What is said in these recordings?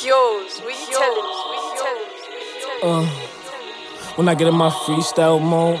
Yours, what you telling me? When I get in my freestyle mode,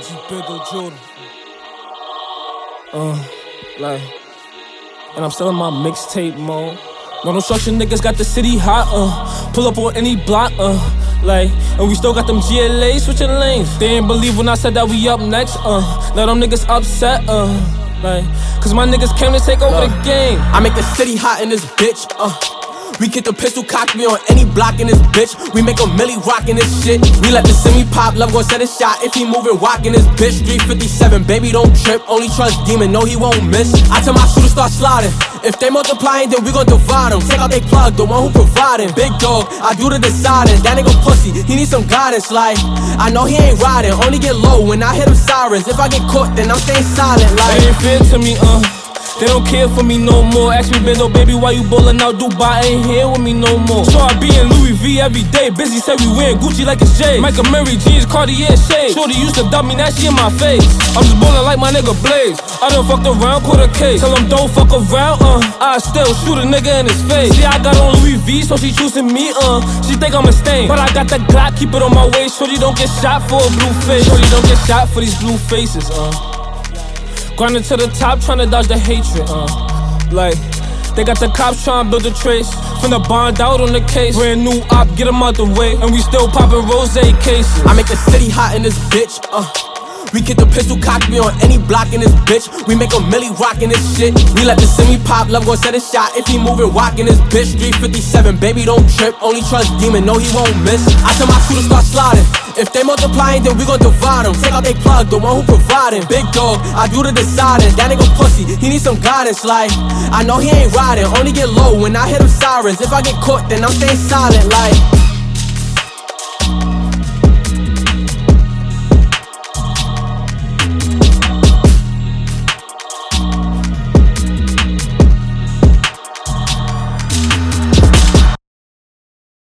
and I'm still in my mixtape mode. No construction niggas got the city hot, pull up on any block, and we still got them GLA switching lanes. They ain't believe when I said that we up next, now them niggas upset, cause my niggas came to take over the game. I make the city hot in this bitch, we get the pistol cocked, me on any block in this bitch. We make a milli rockin' this shit. We let the semi pop, love gon' set a shot. If he moving, walkin' this bitch. 357, baby don't trip. Only trust demon, know he won't miss. I tell my shooters start sliding. If they multiplying, then we gon' divide them. Take out they plug, the one who providing. Big dog, I do the deciding. That nigga pussy, he need some guidance. Like, I know he ain't riding. Only get low when I hit them sirens. If I get caught, then I'm staying silent. Like, they ain't fair to me, they don't care for me no more. Ask me, Bendo, baby, why you ballin' out Dubai? Ain't here with me no more. So I be in Louis V every day. Busy said we wearing Gucci like it's Jay. Michael Mary jeans, Cartier shades. Shorty used to dub me, now she in my face. I'm just ballin' like my nigga Blaze. I done fucked around, caught a case. Tell him don't fuck around, I still shoot a nigga in his face. See, I got on Louis V, so she choosing me, She think I'm a stain, but I got the Glock, keep it on my waist. Shorty don't get shot for a blue face. Shorty don't get shot for these blue faces, Grinding to the top, tryna dodge the hatred, they got the cops tryna build a trace. Finna bond out on the case. Brand new op, get them out the way. And we still poppin' rose cases. I make the city hot in this bitch, we get the pistol cocked, me on any block in this bitch. We make a milli rockin' this shit. We let the semi pop, love gon' set a shot. If he moving, walkin' this bitch. 357, baby don't trip. Only trust demon, know he won't miss. I tell my shooters start sliding. If they multiplying, then we gon' divide them. Take out they plug, the one who providing. Big dog, I do the deciding. That nigga pussy, he need some guidance. Like, I know he ain't riding. Only get low when I hit them sirens. If I get caught, then I'm staying silent. Like,